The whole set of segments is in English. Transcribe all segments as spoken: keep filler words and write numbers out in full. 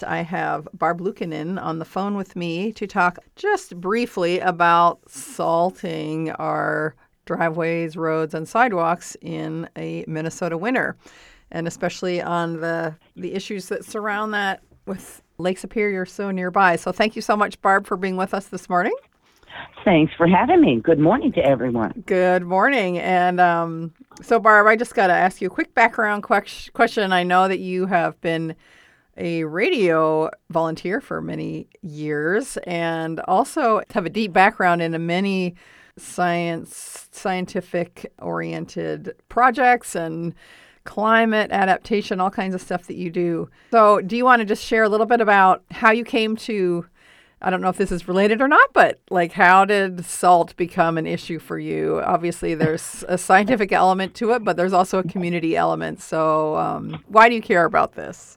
I have Barb Luukkonen on the phone with me to talk just briefly about salting our driveways, roads, and sidewalks in a Minnesota winter, and especially on the the issues that surround that with Lake Superior so nearby. So thank you so much, Barb, for being with us this morning. Thanks for having me. Good morning to everyone. Good morning. And um, so, Barb, I just got to ask you a quick background que- question. I know that you have been a radio volunteer for many years and also have a deep background in many science, scientific-oriented projects and climate adaptation, all kinds of stuff that you do. So do you want to just share a little bit about how you came to, I don't know if this is related or not, but like how did salt become an issue for you? Obviously, there's a scientific element to it, but there's also a community element. So um, why do you care about this?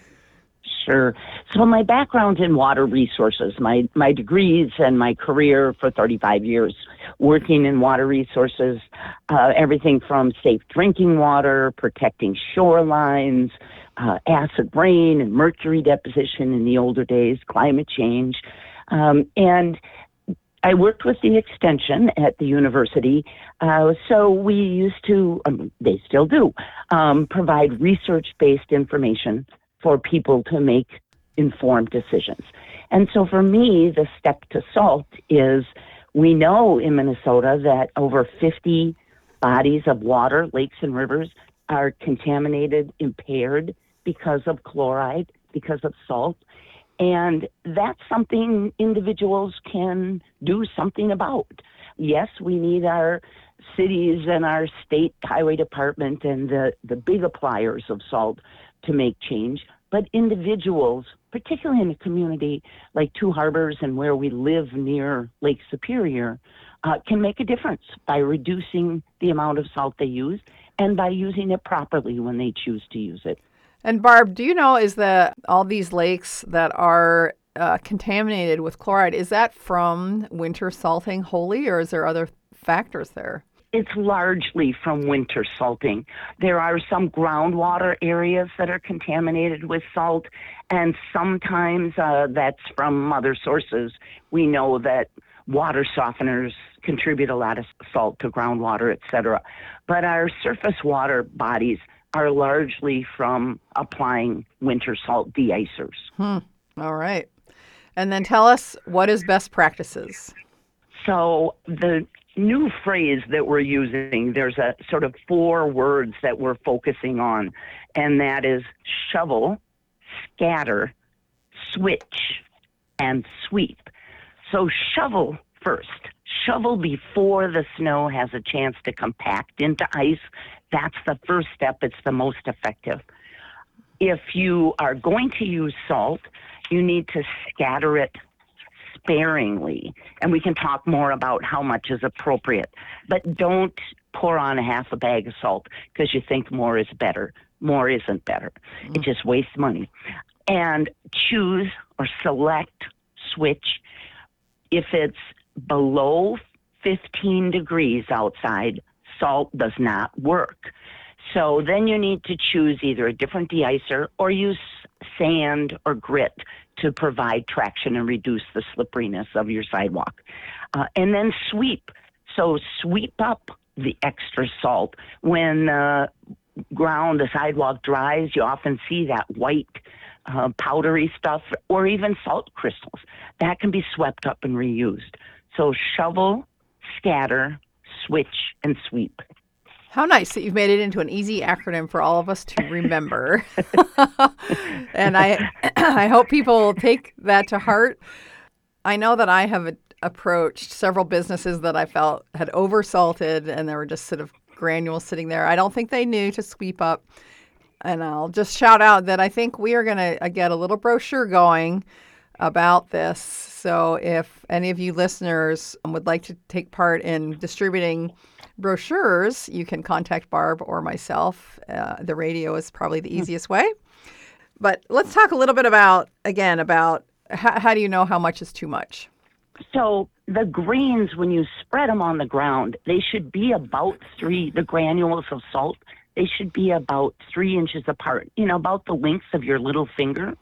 Sure. So my background's in water resources. My my degrees and my career for thirty-five years working in water resources, uh, everything from safe drinking water, protecting shorelines, uh, acid rain and mercury deposition in the older days, climate change. Um, and I worked with the extension at the university, uh, so we used to, um, they still do, um, provide research-based information for people to make informed decisions. And so for me, the step to salt is we know in Minnesota that over fifty bodies of water, lakes and rivers, are contaminated, impaired because of chloride, because of salt. And that's something individuals can do something about. Yes, we need our cities and our state highway department and the, the big appliers of salt to make change, but individuals, particularly in a community like Two Harbors and where we live near Lake Superior, uh, can make a difference by reducing the amount of salt they use and by using it properly when they choose to use it. And Barb, do you know, is that all these lakes that are uh, contaminated with chloride, is that from winter salting wholly, or is there other factors there? It's largely from winter salting. There are some groundwater areas that are contaminated with salt, and sometimes uh, that's from other sources. We know that water softeners contribute a lot of salt to groundwater, et cetera. But our surface water bodies are largely from applying winter salt de-icers. Hmm. All right. And then tell us, what is best practices? So the new phrase that we're using, there's a sort of four words that we're focusing on, and that is shovel, scatter, switch, and sweep. So shovel first. Shovel before the snow has a chance to compact into ice. That's the first step. It's the most effective. If you are going to use salt, you need to scatter it sparingly, and we can talk more about how much is appropriate. But don't pour on a half a bag of salt because you think more is better. More isn't better. Mm. It just wastes money. And choose or select switch. If it's below fifteen degrees outside, salt does not work. So then you need to choose either a different de-icer or use sand or grit to provide traction and reduce the slipperiness of your sidewalk. Uh, and then sweep. So sweep up the extra salt. When the ground, the sidewalk dries, you often see that white uh, powdery stuff or even salt crystals. That can be swept up and reused. So shovel, scatter, switch, and sweep. How nice that you've made it into an easy acronym for all of us to remember. And I I hope people will take that to heart. I know that I have a, approached several businesses that I felt had oversalted and there were just sort of granules sitting there. I don't think they knew to sweep up. And I'll just shout out that I think we are going to get a little brochure going about this. So if any of you listeners would like to take part in distributing brochures, you can contact Barb or myself. Uh, the radio is probably the easiest way. But let's talk a little bit about, again, about how, how do you know how much is too much? So the grains, when you spread them on the ground, they should be about three, the granules of salt, they should be about three inches apart, you know, about the length of your little finger.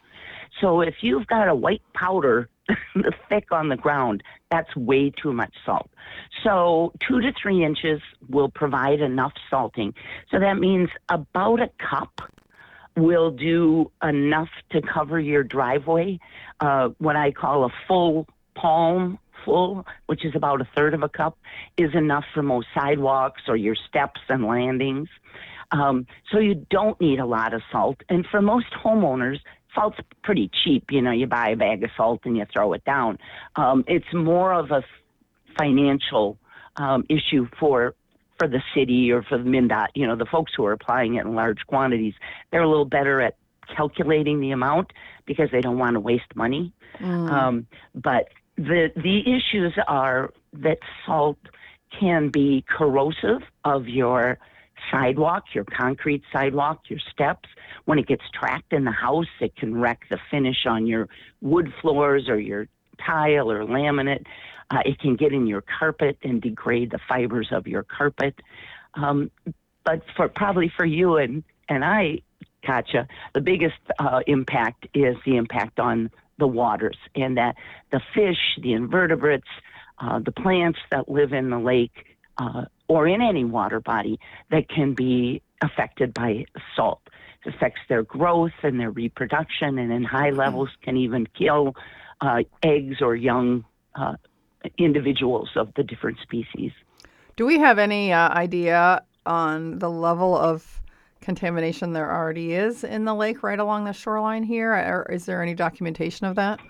So if you've got a white powder thick on the ground, that's way too much salt. So two to three inches will provide enough salting. So that means about a cup will do enough to cover your driveway. Uh, what I call a full palm full, which is about a third of a cup, is enough for most sidewalks or your steps and landings. Um, so you don't need a lot of salt. And for most homeowners, salt's pretty cheap. You know, you buy a bag of salt and you throw it down. Um, it's more of a financial um, issue for for the city or for the MnDOT, you know, the folks who are applying it in large quantities. They're a little better at calculating the amount because they don't want to waste money. Mm. Um, but the the issues are that salt can be corrosive of your sidewalk, your concrete sidewalk, your steps. When it gets trapped in the house, it can wreck the finish on your wood floors or your tile or laminate. Uh, it can get in your carpet and degrade the fibers of your carpet. Um, but for probably for you and, and I, Katja, the biggest uh, impact is the impact on the waters, and that the fish, the invertebrates, uh, the plants that live in the lake uh, or in any water body that can be affected by salt. It affects their growth and their reproduction, and in high levels can even kill uh, eggs or young uh, individuals of the different species. Do we have any uh, idea on the level of contamination there already is in the lake right along the shoreline here? Or is there any documentation of that?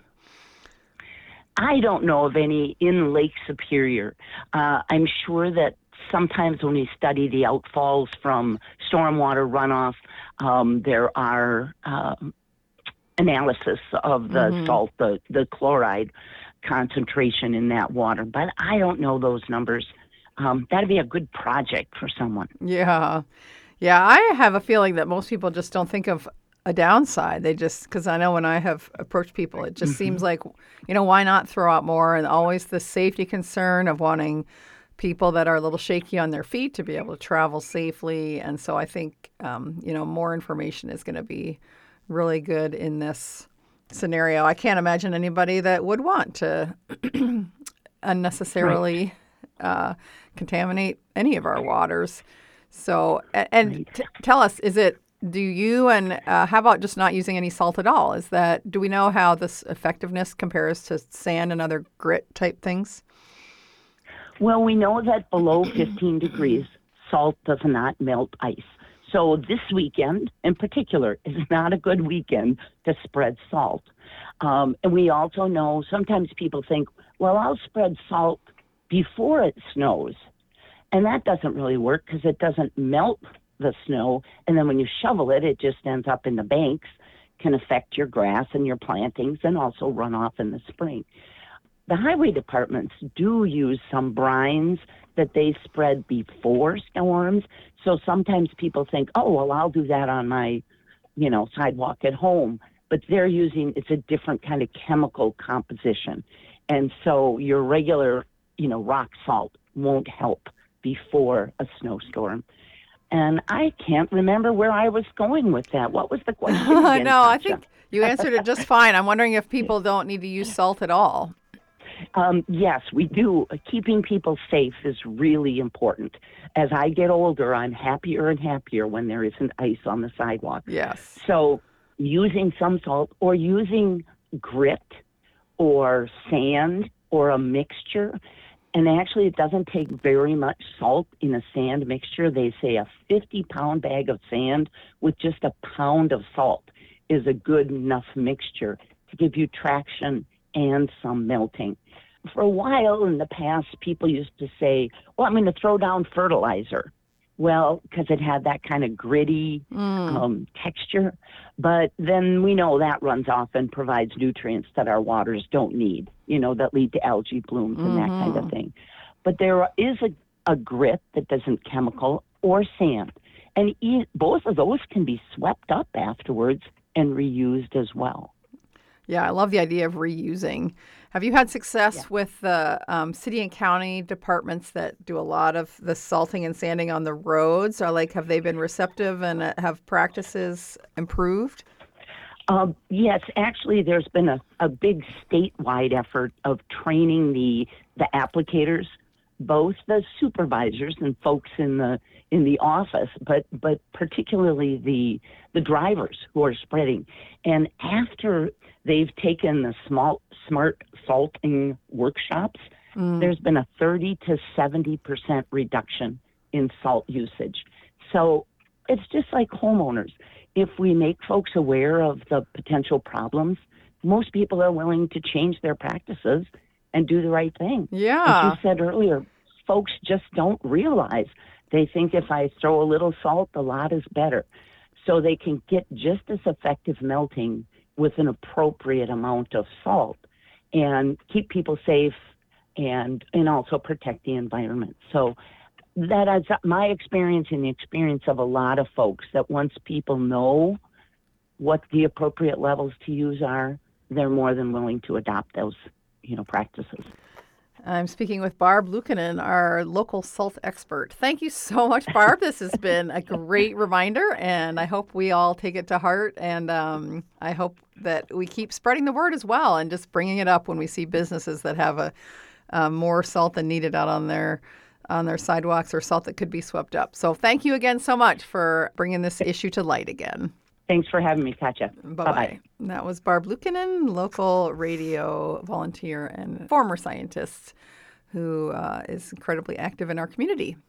I don't know of any in Lake Superior. Uh, I'm sure that sometimes when we study the outfalls from stormwater runoff, um, there are uh, analysis of the mm-hmm. salt, the, the chloride concentration in that water. But I don't know those numbers. Um, that'd be a good project for someone. Yeah. Yeah, I have a feeling that most people just don't think of a downside. They just, because I know when I have approached people, it just mm-hmm. seems like, you know, why not throw out more? And always the safety concern of wanting people that are a little shaky on their feet to be able to travel safely. And so I think, um, you know, more information is going to be really good in this scenario. I can't imagine anybody that would want to unnecessarily right. uh, contaminate any of our waters. So, and right. t- tell us, is it, do you, and uh, how about just not using any salt at all? Is that, do we know how this effectiveness compares to sand and other grit type things? Well, we know that below fifteen degrees, salt does not melt ice. So this weekend in particular is not a good weekend to spread salt. Um, and we also know sometimes people think, well, I'll spread salt before it snows. And that doesn't really work because it doesn't melt the snow. And then when you shovel it, it just ends up in the banks, can affect your grass and your plantings and also run off in the spring. The highway departments do use some brines that they spread before storms. So sometimes people think, oh, well, I'll do that on my, you know, sidewalk at home. But they're using, it's a different kind of chemical composition. And so your regular, you know, rock salt won't help before a snowstorm. And I can't remember where I was going with that. What was the question again, No, I think you answered it just fine. I'm wondering if people don't need to use salt at all. Um, yes, we do. Keeping people safe is really important. As I get older, I'm happier and happier when there isn't ice on the sidewalk. Yes. So using some salt or using grit or sand or a mixture. And actually, it doesn't take very much salt in a sand mixture. They say a fifty-pound bag of sand with just a pound of salt is a good enough mixture to give you traction and some melting. For a while in the past, people used to say, well, I'm going to throw down fertilizer. Well, because it had that kind of gritty mm. um, texture. But then we know that runs off and provides nutrients that our waters don't need, you know, that lead to algae blooms and mm-hmm. that kind of thing. But there is a, a grit that doesn't chemical or sand. And e- both of those can be swept up afterwards and reused as well. Yeah, I love the idea of reusing. Have you had success yeah. with the um, city and county departments that do a lot of the salting and sanding on the roads? Or like, have they been receptive and uh, have practices improved? Um, yes, actually, there's been a, a big statewide effort of training the the applicators, both the supervisors and folks in the in the office, but but particularly the the drivers who are spreading. And after they've taken the small smart salting workshops, Mm. there's been a thirty to seventy percent reduction in salt usage. So it's just like homeowners. If we make folks aware of the potential problems, most people are willing to change their practices and do the right thing. As Yeah. you said earlier, folks just don't realize. They think if I throw a little salt, the lot is better. So they can get just as effective melting with an appropriate amount of salt and keep people safe and and also protect the environment. So that is my experience and the experience of a lot of folks, that once people know what the appropriate levels to use are, they're more than willing to adopt those, you know, practices. I'm speaking with Barb Luukkonen, our local salt expert. Thank you so much, Barb. This has been a great reminder, and I hope we all take it to heart. And um, I hope that we keep spreading the word as well and just bringing it up when we see businesses that have a uh, more salt than needed out on their on their sidewalks, or salt that could be swept up. So thank you again so much for bringing this issue to light again. Thanks for having me, Katja. Bye-bye. Bye-bye. That was Barb Luukkonen, local radio volunteer and former scientist who uh, is incredibly active in our community.